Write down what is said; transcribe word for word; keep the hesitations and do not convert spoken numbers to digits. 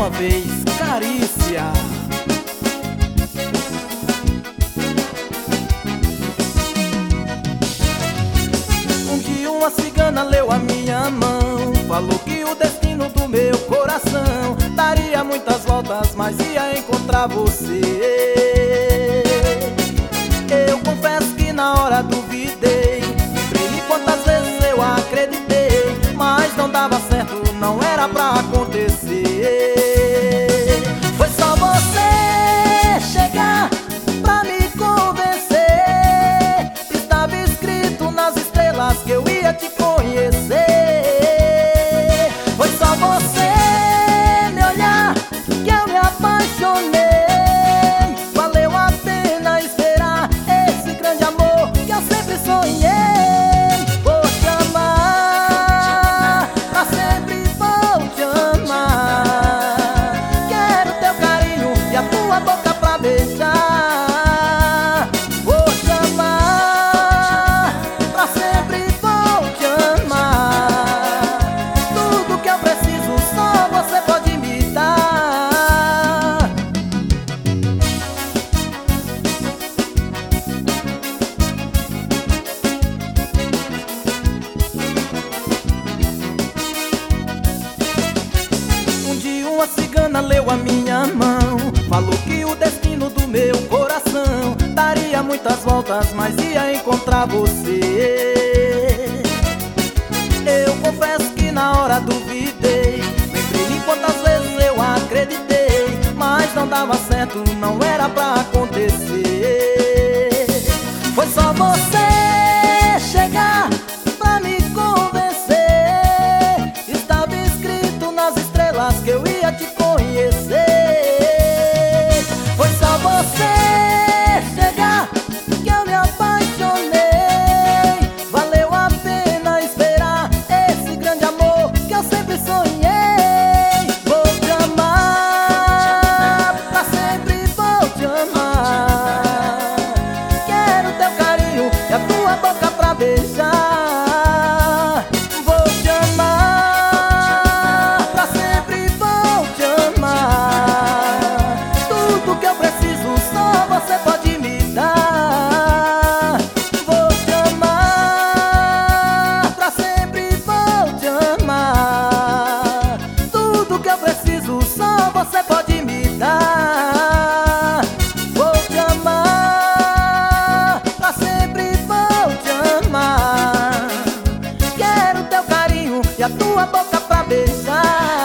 sua vez, Carícia. Um dia uma cigana leu a minha mão, falou que o destino do meu coração daria muitas voltas, mas ia encontrar você. Eu confesso que na hora duvidei, lembrei-me quantas vezes eu acreditei, mas não dava certo, não era pra acontecer. Foi só você chegar pra me convencer, estava escrito nas estrelas que eu ia te conhecer. Foi só você me olhar que eu me apaixonei, valeu a pena esperar esse grande amor que eu sempre sonhei. Vou te amar, pra sempre vou te amar. Quero teu carinho e a tua boca pra beijar. Vou te amar, pra sempre vou te amar. Tudo que eu preciso só você pode me dar. Um dia uma cigana leu a minha mão, falou que o destino do meu coração daria muitas voltas, mas ia encontrar você. Eu confesso que na hora duvidei, lembrei-me quantas vezes eu acreditei, mas não dava certo, não era pra acontecer. Foi só você chegar pra me convencer, estava escrito nas estrelas que eu ia te conhecer. Foi só você chegar que eu me apaixonei, valeu a pena esperar esse grande amor que eu sempre sonhei. Vou te amar, pra sempre vou te amar. Quero teu carinho e a tua boca pra beijar. Vou te amar, pra sempre vou te amar. Tudo que eu preciso só você pode me dar. Vou te amar, pra sempre vou te amar. Tudo que eu preciso só você pode me dar. Vou te amar, pra sempre vou te amar. Quero teu carinho e a tua boca pra beijar.